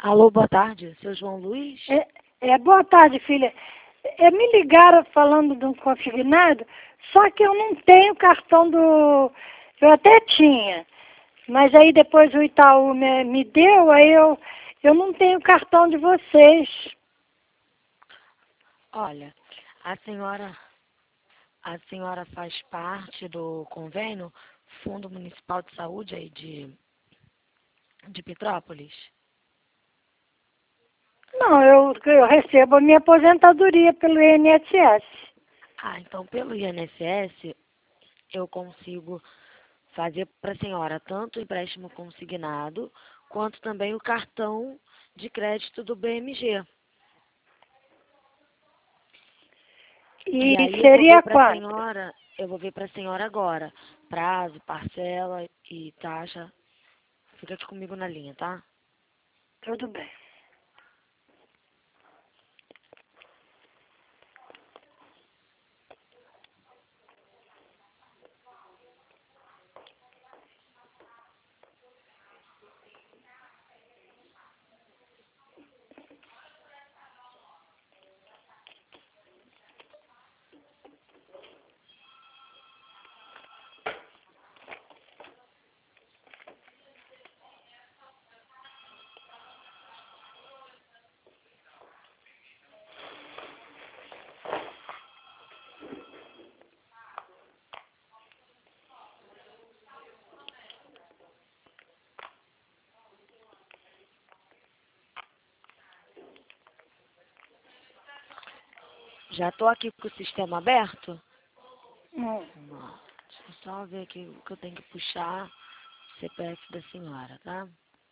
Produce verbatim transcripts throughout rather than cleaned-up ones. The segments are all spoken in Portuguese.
Alô, boa tarde, seu João Luiz? É, é, boa tarde, filha. É, me ligaram falando de um consignado, só que eu não tenho cartão do... Eu até tinha, mas aí depois o Itaú me, me deu, aí eu, eu não tenho cartão de vocês. Olha, a senhora, a senhora faz parte do convênio Fundo Municipal de Saúde aí de, de Petrópolis? Não, eu, eu recebo a minha aposentadoria pelo I N S S. Ah, então pelo I N S S eu consigo fazer para a senhora tanto o empréstimo consignado quanto também o cartão de crédito do B M G. E, E aí eu vou seria ver para a quanto? senhora, eu vou ver para a senhora agora, prazo, parcela e taxa. Fica aqui comigo na linha, tá? Tudo bem. Já estou aqui com o sistema aberto. Hum. Não, deixa eu só ver aqui o que eu tenho que puxar o C P F da senhora, tá?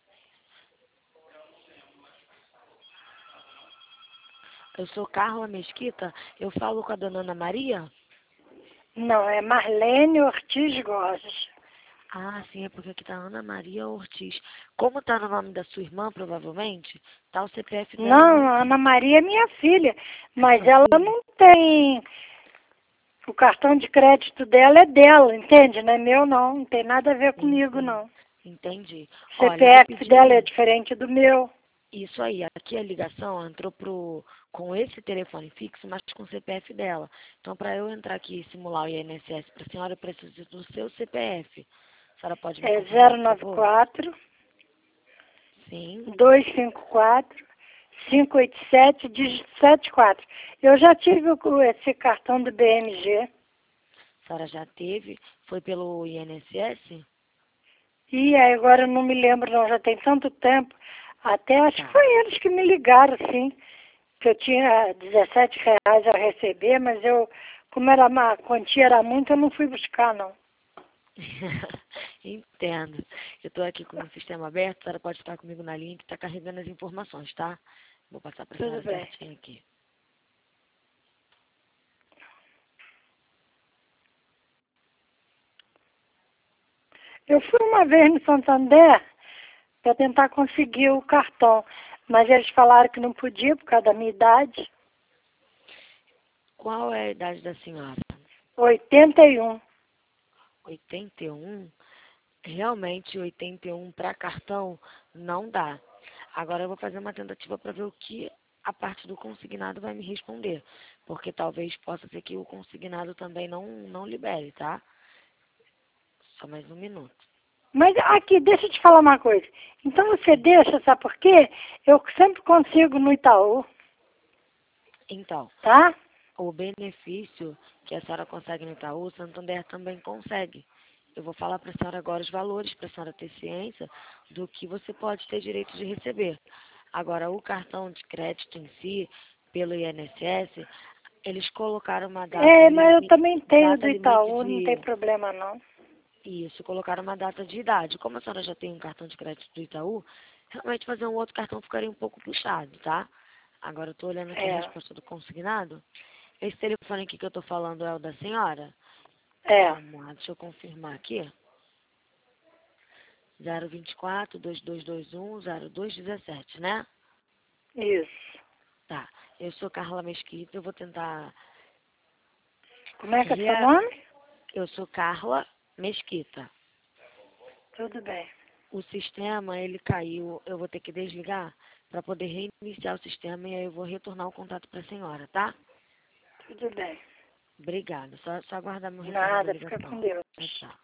Eu sou Carla Mesquita, eu falo com a dona Ana Maria? Não, é Marlene Ortiz Gozes. Ah, sim, é porque aqui tá Ana Maria Ortiz. Como tá no nome da sua irmã, provavelmente, tá o C P F dela Não, no... a Ana Maria é minha filha, É mas sua ela filha? não tem. O cartão de crédito dela é dela, entende? Não é meu, não. Não tem nada a ver comigo, Entendi. não. Entendi. O Olha, eu vou C P F dela é pedir diferente do meu. isso aí. Aqui a ligação entrou pro, com esse telefone fixo, mas com o C P F dela. Então, para eu entrar aqui e simular o I N S S para a senhora, eu preciso do seu C P F. A senhora pode me É confirmar, por favor? zero nove quatro, Sim. dois cinco quatro, cinco oito sete, dígito setenta e quatro. Eu já tive o- esse cartão do B M G. A senhora já teve? Foi pelo I N S S? E aí agora eu não me lembro, não. Já tem tanto tempo. Até acho que Tá. foi eles que me ligaram, sim. Que eu tinha dezessete reais a receber, mas eu, como era uma, a quantia era muito, eu não fui buscar, não. Entendo. Eu estou aqui com o sistema aberto, a senhora pode ficar comigo na linha que está carregando as informações, tá? Vou passar para a Tudo senhora bem. certinho aqui. Eu fui uma vez no Santander para tentar conseguir o cartão, mas eles falaram que não podia por causa da minha idade. Qual é a idade da senhora? oitenta e um. oitenta e um? Realmente, oitenta e um para cartão não dá. Agora eu vou fazer uma tentativa para ver o que a parte do consignado vai me responder. Porque talvez possa ser que o consignado também não, não libere, tá? Só mais um minuto. Mas aqui, deixa eu te falar uma coisa. Então você Sim. deixa, sabe por quê? Eu sempre consigo no Itaú, Então, tá? o benefício que a senhora consegue no Itaú, o Santander também consegue. Eu vou falar para a senhora agora os valores, para a senhora ter ciência do que você pode ter direito de receber. Agora, o cartão de crédito em si, pelo I N S S, eles colocaram uma data É, mas eu limite, também tenho data do limite Itaú, não tem de... problema não. Isso, colocaram uma data de idade. Como a senhora já tem um cartão de crédito do Itaú, realmente fazer um outro cartão ficaria um pouco puxado, tá? Agora eu estou olhando aqui a É, resposta do consignado. Esse telefone aqui que eu estou falando é o da senhora? é, Vamos lá, deixa eu confirmar aqui. zero vinte e quatro, dois dois dois um, zero dois um sete, né? isso. Tá. Eu sou Carla Mesquita, eu vou tentar... Como é que é seu rea- nome? Eu sou Carla Mesquita. Tudo bem. O sistema, ele caiu, eu vou ter que desligar para poder reiniciar o sistema e aí eu vou retornar o contato para a senhora, tá? Tudo bem. Obrigada. Só, só aguardar meu retorno da Nada, ligação. fica com Deus. Tchau, tchau.